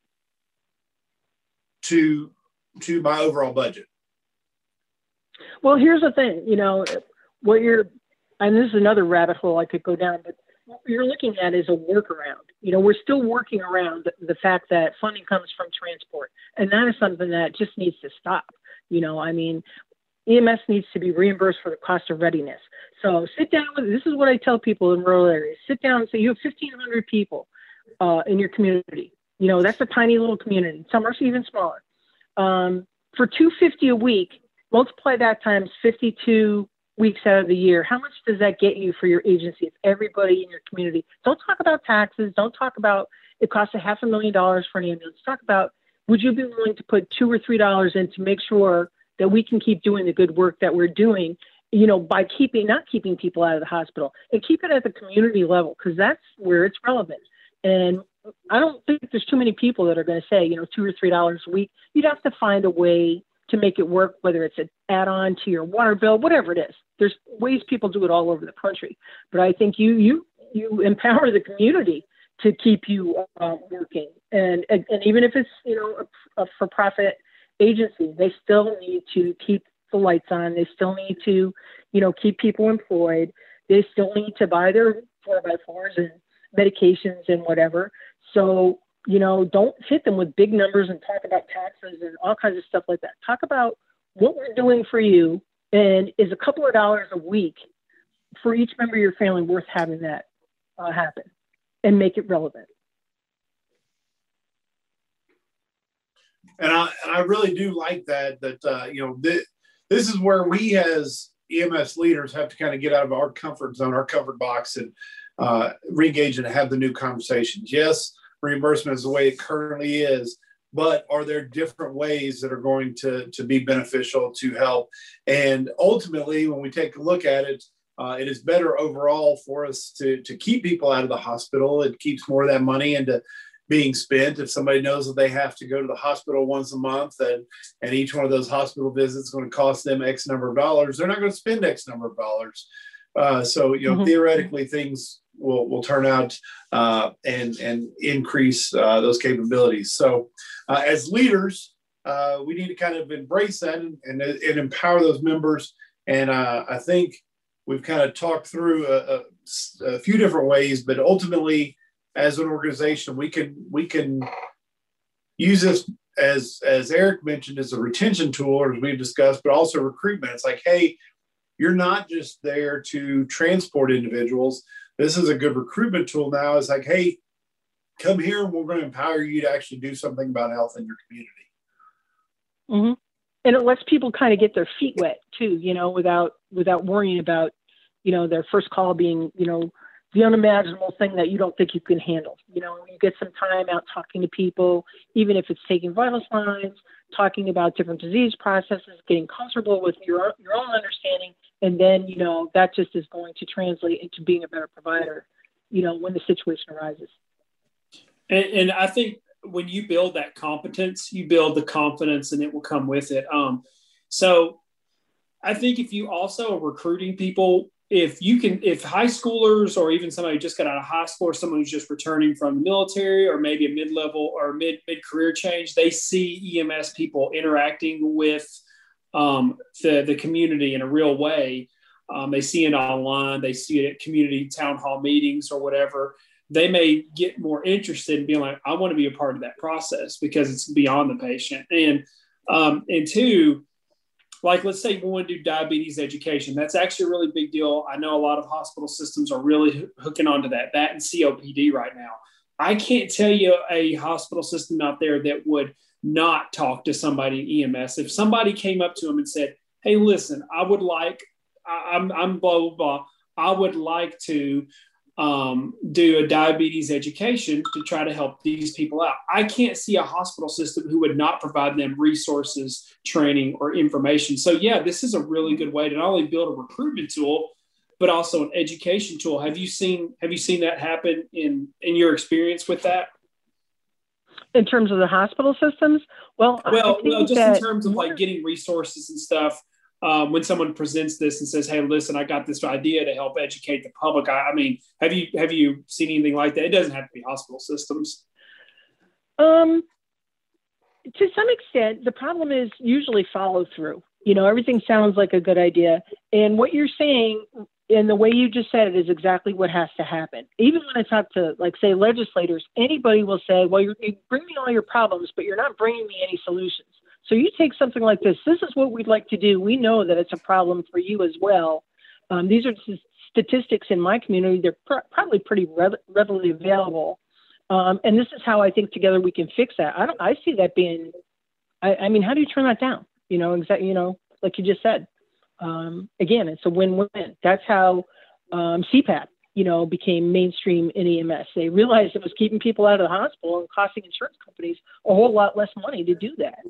to to my overall budget? Well, here's the thing, you know, what you're, and this is another rabbit hole I could go down, but what you're looking at is a workaround. You know, we're still working around the, the fact that funding comes from transport, and that is something that just needs to stop. You know, I mean, E M S needs to be reimbursed for the cost of readiness. So sit down with, this is what I tell people in rural areas, sit down and say, you have fifteen hundred people uh, in your community. You know, that's a tiny little community. Some are even smaller. Um, for two hundred fifty dollars a week, multiply that times fifty-two weeks out of the year. How much does that get you for your agency? It's everybody in your community. Don't talk about taxes. Don't talk about it costs a half a million dollars for an ambulance. Talk about, would you be willing to put two or three dollars in to make sure that we can keep doing the good work that we're doing, you know, by keeping, not keeping people out of the hospital, and keep it at the community level, because that's where it's relevant. And I don't think there's too many people that are going to say, you know, two or three dollars a week. You'd have to find a way to make it work, whether it's an add-on to your water bill, whatever it is. There's ways people do it all over the country. But I think you you you empower the community to keep you uh, working. And, and and even if it's, you know, a, a for-profit agency, they still need to keep the lights on. They still need to, you know, keep people employed. They still need to buy their four by fours and medications and whatever. So, you know, don't hit them with big numbers and talk about taxes and all kinds of stuff like that. Talk about what we're doing for you, and is a couple of dollars a week for each member of your family worth having that uh, happen, and make it relevant. And I, and I really do like that, that, uh, you know, th- this is where we as E M S leaders have to kind of get out of our comfort zone, our comfort box, and uh, re-engage and have the new conversations. Yes, reimbursement is the way it currently is, but are there different ways that are going to, to be beneficial to help? And ultimately, when we take a look at it, uh, it is better overall for us to, to keep people out of the hospital. It keeps more of that money into being spent. If somebody knows that they have to go to the hospital once a month, and, and each one of those hospital visits is going to cost them X number of dollars, they're not going to spend X number of dollars. Uh, so, you know, mm-hmm. theoretically, things will, will turn out uh, and, and increase uh, those capabilities. So uh, as leaders, uh, we need to kind of embrace that and, and, and empower those members. And uh, I think we've kind of talked through a, a, a few different ways, but ultimately, as an organization, we can we can use this as as Eric mentioned as a retention tool, or as we've discussed, but also recruitment. It's like, hey, you're not just there to transport individuals. This is a good recruitment tool now. It's like, hey, come here and we're going to empower you to actually do something about health in your community. Mm-hmm. And it lets people kind of get their feet wet too, you know, without without worrying about, you know, their first call being, you know, the unimaginable thing that you don't think you can handle. You know, you get some time out talking to people, even if it's taking vital signs, talking about different disease processes, getting comfortable with your, your own understanding. And then, you know, that just is going to translate into being a better provider you know, when the situation arises. And, and I think when you build that competence, you build the confidence, and it will come with it. Um, so I think if you also are recruiting people, if you can, if high schoolers or even somebody who just got out of high school or someone who's just returning from the military or maybe a mid-level or mid mid career change, they see E M S people interacting with um, the the community in a real way. Um, they see it online, they see it at community town hall meetings or whatever. They may get more interested in being like, I want to be a part of that process because it's beyond the patient. And um, and two, like, let's say we want to do diabetes education. That's actually a really big deal. I know a lot of hospital systems are really hooking onto that, that and C O P D right now. I can't tell you a hospital system out there that would not talk to somebody in E M S. If somebody came up to them and said, hey, listen, I would like, I, I'm, I'm blah, blah, blah. I would like to um, do a diabetes education to try to help these people out. I can't see a hospital system who would not provide them resources, training, or information. So yeah, this is a really good way to not only build a recruitment tool, but also an education tool. Have you seen, have you seen that happen in, in your experience with that? In terms of the hospital systems? Well, well, well just that- in terms of like getting resources and stuff. Um, when someone presents this and says, hey, listen, I got this idea to help educate the public. I, I mean, have you have you seen anything like that? It doesn't have to be hospital systems. Um, to some extent, the problem is usually follow through. You know, everything sounds like a good idea. And what you're saying and the way you just said it is exactly what has to happen. Even when I talk to, like, say, legislators, anybody will say, well, you're, you bring me all your problems, but you're not bringing me any solutions. So you take something like this. This is what we'd like to do. We know that it's a problem for you as well. Um, these are statistics in my community. They're pr- probably pretty re- readily available. Um, and this is how I think together we can fix that. I don't. I see that being. I, I mean, how do you turn that down? You know, exactly. You know, like you just said. Um, again, it's a win-win. That's how um, C PAP, you know, became mainstream in E M S. They realized it was keeping people out of the hospital and costing insurance companies a whole lot less money to do that.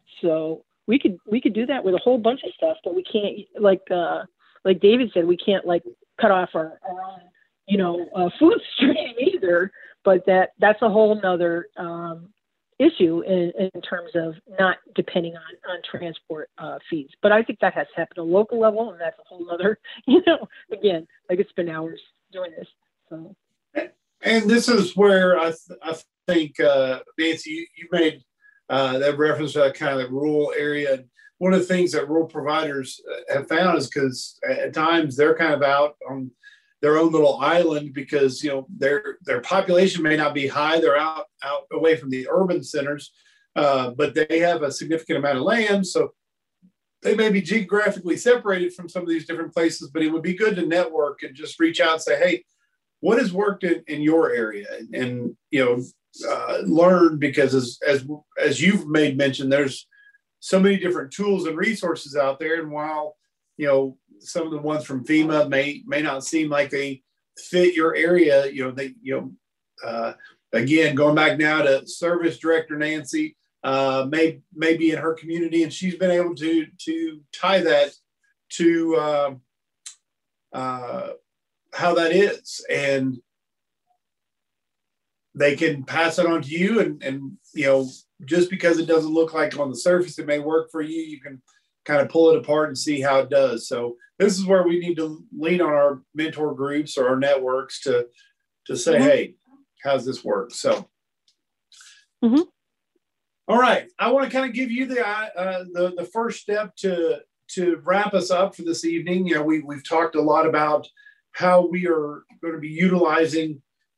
So we could we could do that with a whole bunch of stuff, but we can't, like uh, like David said, we can't like cut off our, our own, you know, uh, food stream either. But that that's a whole nother um, issue in, in terms of not depending on, on transport uh, fees. But I think that has to happen at a local level, and that's a whole nother, you know, again, I could spend hours doing this. So. And this is where I, th- I think, uh, Nancy, you, you made uh, that reference to that kind of rural area. One of the things that rural providers have found is because at times they're kind of out on their own little island because, you know, their their population may not be high. They're out, out away from the urban centers, uh, but they have a significant amount of land. So they may be geographically separated from some of these different places, but it would be good to network and just reach out and say, hey, what has worked in, in your area? And, and you know, uh, learn, because as, as, as you've made mention, there's so many different tools and resources out there. And while, you know, some of the ones from FEMA may, may not seem like they fit your area, you know, they, you know, uh, again, going back now to Service Director Nancy, uh, may, may be in her community, and she's been able to, to tie that to, uh, uh, how that is, and they can pass it on to you. And, and, you know, just because it doesn't look like on the surface it may work for you, you can kind of pull it apart and see how it does. So this is where we need to lean on our mentor groups or our networks to, to say, mm-hmm. hey, how's this work? So, mm-hmm. All right. I want to kind of give you the, uh, the, the first step to, to wrap us up for this evening. You know, we, we've talked a lot about how we are going to be utilizing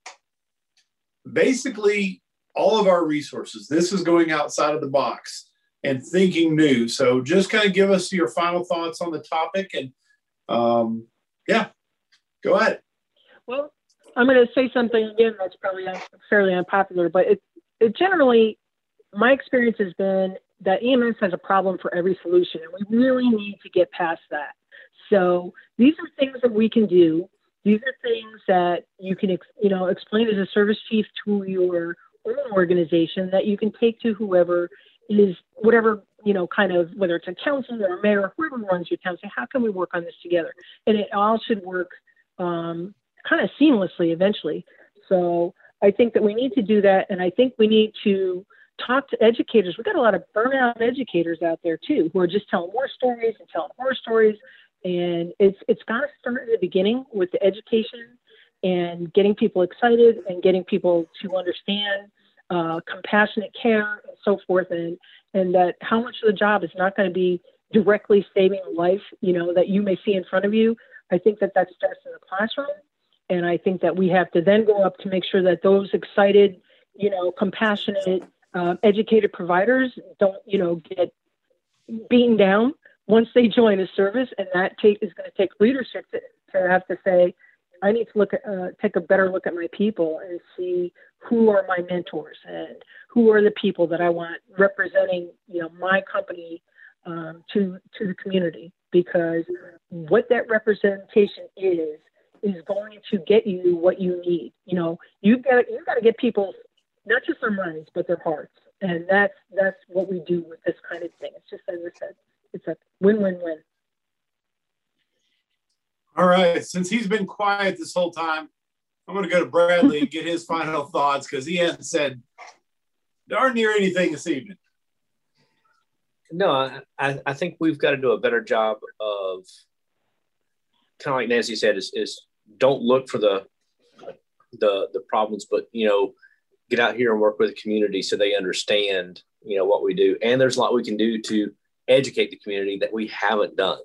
basically all of our resources. This is going outside of the box and thinking new. So just kind of give us your final thoughts on the topic, and um, yeah, go ahead. Well, I'm going to say something again that's probably fairly unpopular, but it, it generally, my experience has been that E M S has a problem for every solution, and we really need to get past that. So these are things that we can do. These are things that you can, you know, explain as a service chief to your own organization that you can take to whoever is, whatever, you know, kind of, whether it's a council or a mayor, whoever runs your town, say, how can we work on this together? And it all should work um, kind of seamlessly eventually. So I think that we need to do that. And I think we need to talk to educators. We've got a lot of burnout educators out there too, who are just telling more stories and telling more stories. And it's it's got to start at the beginning with the education and getting people excited and getting people to understand uh, compassionate care and so forth. And, and that how much of the job is not going to be directly saving life, you know, that you may see in front of you. I think that that starts in the classroom. And I think that we have to then go up to make sure that those excited, you know, compassionate, uh, educated providers don't, you know, get beaten down once they join a service. And that take, is going to take leadership to, to have to say, I need to look at, uh, take a better look at my people and see who are my mentors and who are the people that I want representing, you know, my company um, to to the community. Because what that representation is, is going to get you what you need. You know, you've got you've got to get people not just their minds but their hearts, and that's that's what we do with this kind of thing. It's just, as I said, it's a win-win-win. All right, since he's been quiet this whole time, I'm going to go to Bradley and get his final thoughts because he hasn't said darn near anything this evening. No, I, I think we've got to do a better job of, kind of like Nancy said, is, is don't look for the the the problems, but, you know, get out here and work with the community so they understand, you know, what we do. And there's a lot we can do to educate the community that we haven't done.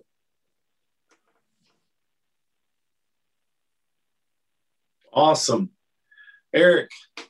Awesome. Eric.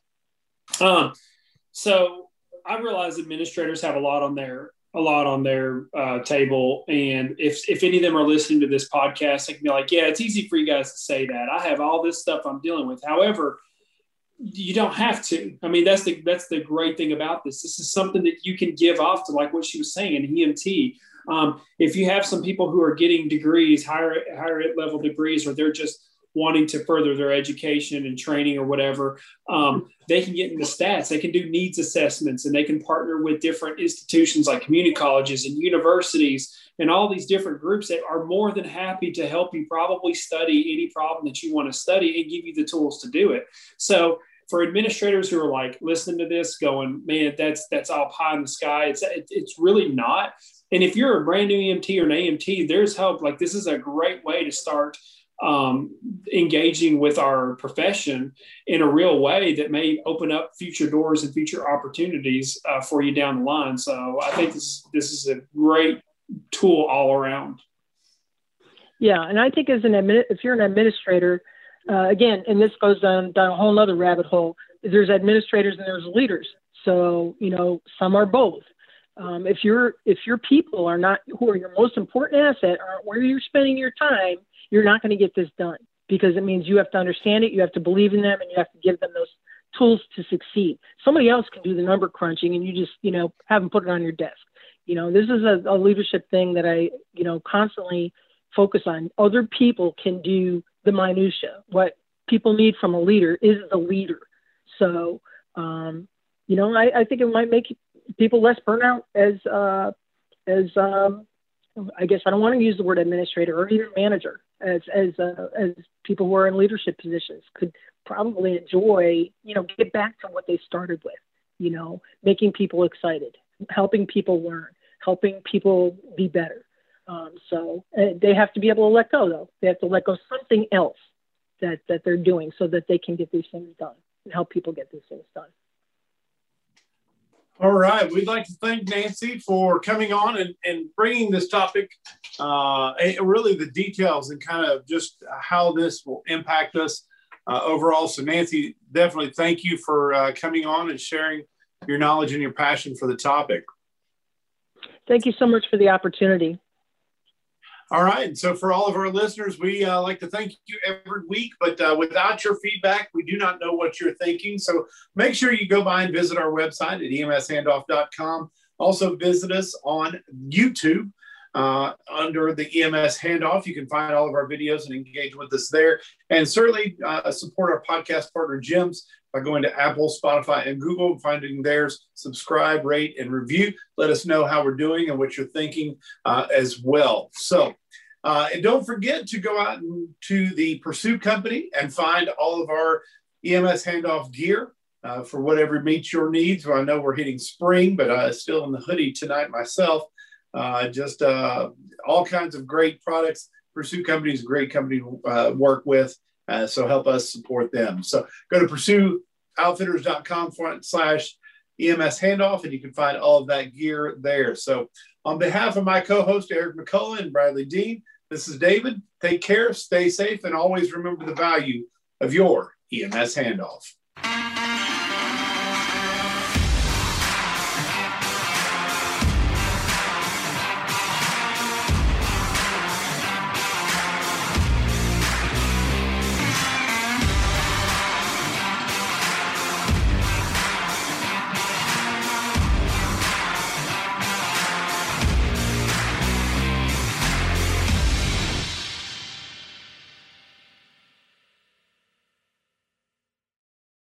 Um, so I realize administrators have a lot on their a lot on their uh, table. And if, if any of them are listening to this podcast, they can be like, yeah, it's easy for you guys to say that. I have all this stuff I'm dealing with. However, you don't have to. I mean, that's the, that's the great thing about this. This is something that you can give off to, like what she was saying, an E M T. Um, if you have some people who are getting degrees, higher, higher level degrees, or they're just wanting to further their education and training or whatever, um, they can get into stats. They can do needs assessments, and they can partner with different institutions like community colleges and universities and all these different groups that are more than happy to help you probably study any problem that you want to study and give you the tools to do it. So for administrators who are like listening to this going, man, that's that's all pie in the sky, it's it's really not. And if you're a brand new E M T or an A M T, there's help. Like, this is a great way to start um, engaging with our profession in a real way that may open up future doors and future opportunities uh, for you down the line. So I think this, this is a great tool all around. Yeah. And I think as an admin, if you're an administrator, uh, again, and this goes down, down a whole nother rabbit hole, there's administrators and there's leaders. So, you know, some are both. Um, if you're, if your people are not, who are your most important asset, aren't where you're spending your time, you're not going to get this done, because it means you have to understand it, you have to believe in them, and you have to give them those tools to succeed. Somebody else can do the number crunching, and you just, you know, have them put it on your desk. You know, this is a, a leadership thing that I, you know, constantly focus on. Other people can do the minutia. What people need from a leader is the leader. So, um, you know, I, I think it might make people less burnout as, uh, as um, I guess I don't want to use the word administrator or even manager. As as uh, as people who are in leadership positions could probably enjoy, you know, get back to what they started with, you know, making people excited, helping people learn, helping people be better. Um, so uh, they have to be able to let go, though. They have to let go something else that that they're doing so that they can get these things done and help people get these things done. All right. We'd like to thank Nancy for coming on and, and bringing this topic, uh, really the details and kind of just how this will impact us uh, overall. So, Nancy, definitely thank you for uh, coming on and sharing your knowledge and your passion for the topic. Thank you so much for the opportunity. All right. And so for all of our listeners, we uh, like to thank you every week, but uh, without your feedback, we do not know what you're thinking. So make sure you go by and visit our website at E M S handoff dot com. Also visit us on YouTube uh, under the E M S Handoff. You can find all of our videos and engage with us there. And certainly uh, support our podcast partner, Jim's, by going to Apple, Spotify, and Google, finding theirs, subscribe, rate, and review. Let us know how we're doing and what you're thinking uh, as well. So Uh, and don't forget to go out to the Pursuit Company and find all of our E M S handoff gear uh, for whatever meets your needs. Well, I know we're hitting spring, but uh, still in the hoodie tonight myself. Uh, just uh, all kinds of great products. Pursuit Company is a great company to uh, work with, uh, so help us support them. So go to pursuit outfitters dot com front slash E M S handoff, and you can find all of that gear there. So on behalf of my co-host, Eric McCullough and Bradley Dean, this is David. Take care, stay safe, and always remember the value of your E M S handoff.